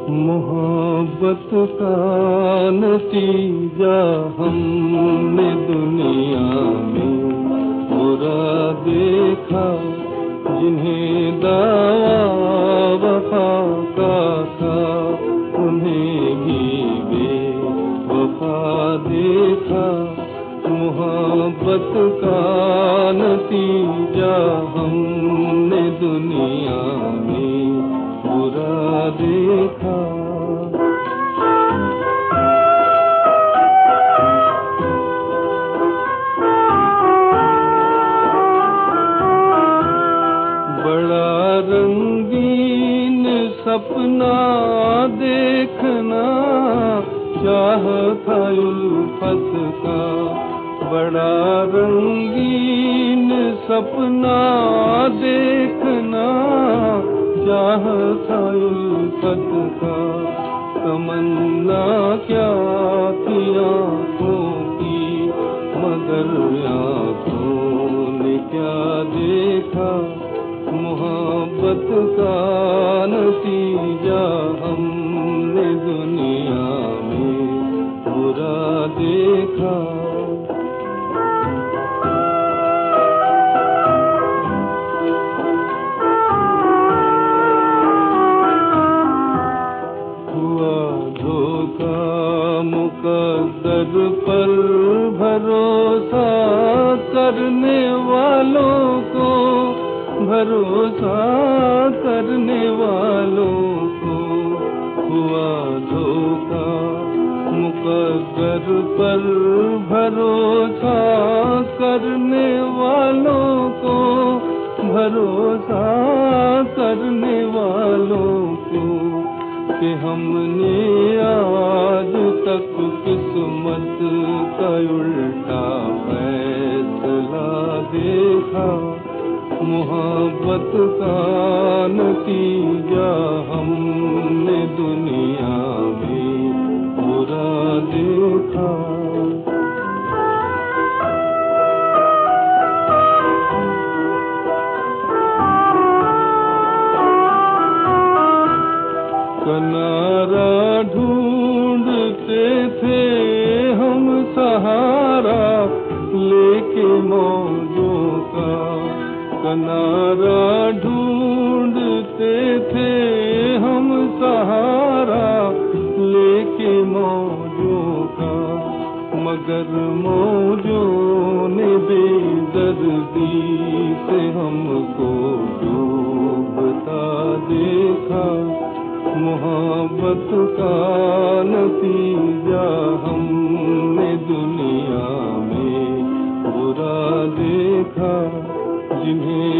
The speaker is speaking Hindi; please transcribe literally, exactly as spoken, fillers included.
मोहब्बत का नतीजा हमने दुनिया में बुरा देखा, जिन्हें दावा वफा का था उन्हें भी बेवफा देखा। मोहब्बत का नतीजा हमने दुनिया में बुरा देखा। बड़ा रंगीन सपना देखना चाह था उल्फत का, बड़ा रंगीन सपना देखना चाह था उल्फत का। तमन्ना क्या थी आँखों की, मगर आँखों ने क्या देखा। मोहब्बत का नतीजा हमने दुनिया में बुरा देखा। हुआ धोखा मुकद्दर पर भरोसा करने वालों को, भरोसा करने वालों को। हुआ धोखा मुकद्दर पर भरोसा करने वालों को, भरोसा करने वालों को। कि हमने आज तक किस्मत का उल्टा फैसला देखा। मोहब्बत का नतीजा हमने दुनिया में बुरा देखा। किनारा ढूंढते थे हम सहारा लेके मौजों का, किनारा ढूंढते थे हम सहारा लेके मौजों का। मगर मौजों ने बेदर्दी से हमको डूबता देखा। मोहब्बत का नतीजा हमने दुनिया में बुरा देखा, जिन्हें